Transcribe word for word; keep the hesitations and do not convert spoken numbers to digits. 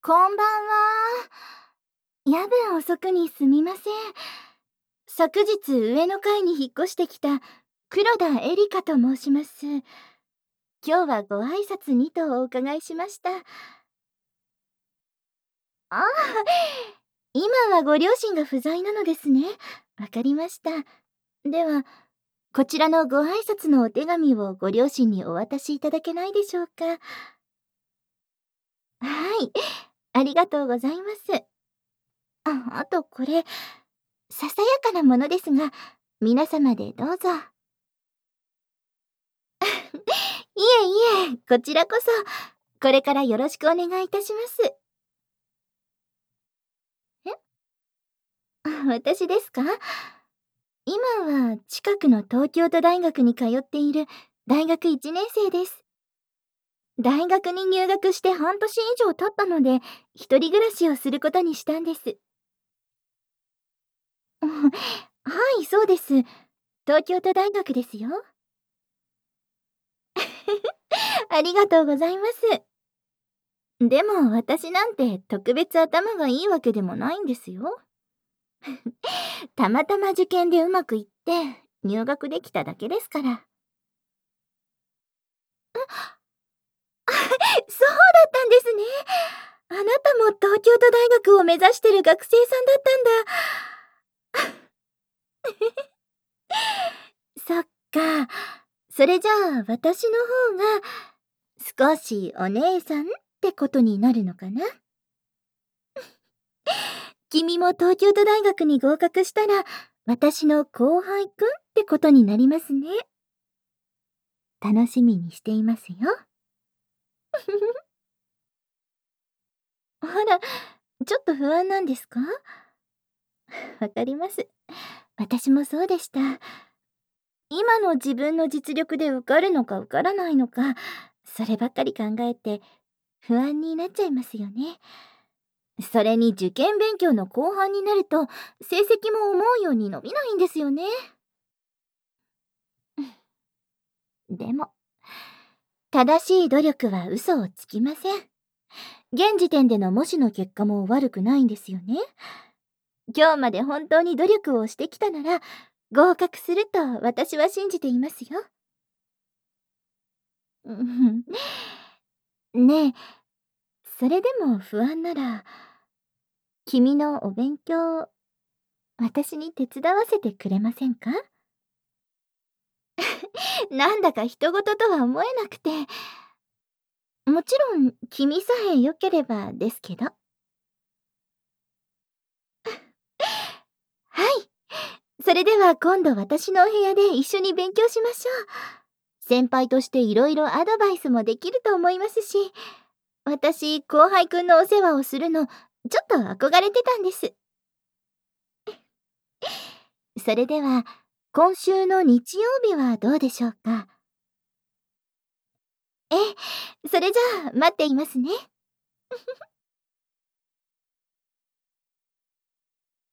こんばんは。夜分遅くにすみません。昨日上の階に引っ越してきた黒田エリカと申します。今日はご挨拶にとお伺いしました。ああ、今はご両親が不在なのですね。わかりました。では、こちらのご挨拶のお手紙をご両親にお渡しいただけないでしょうか。はい、ありがとうございます。あ、あとこれ、ささやかなものですが、皆様でどうぞ。いえいえ、こちらこそ、これからよろしくお願いいたします。えあ私ですか？今は近くの東京都大学に通っている大学いちねん生です。大学に入学して半年以上経ったので、一人暮らしをすることにしたんです。はい、そうです。東京都大学ですよ。ありがとうございます。でも私なんて特別頭がいいわけでもないんですよ。たまたま受験でうまくいって入学できただけですから。そうだったんですね。あなたも東京都大学を目指してる学生さんだったんだ。そっか。それじゃあ私の方が少しお姉さんってことになるのかな。君も東京都大学に合格したら私の後輩くんってことになりますね。楽しみにしていますよ。あら、ちょっと不安なんですか？わかります。私もそうでした。今の自分の実力で受かるのか受からないのか、そればっかり考えて不安になっちゃいますよね。それに受験勉強の後半になると成績も思うように伸びないんですよね。でも、正しい努力は嘘をつきません。現時点での模試の結果も悪くないんですよね。今日まで本当に努力をしてきたなら合格すると私は信じていますよ。うんねえ、それでも不安なら君のお勉強私に手伝わせてくれませんか？なんだか人事とは思えなくて。もちろん君さえ良ければですけど。はい。それでは今度私のお部屋で一緒に勉強しましょう。先輩としていろいろアドバイスもできると思いますし、私、後輩くんのお世話をするの、ちょっと憧れてたんです。それでは、今週の日曜日はどうでしょうか？ええ、それじゃあ待っていますね。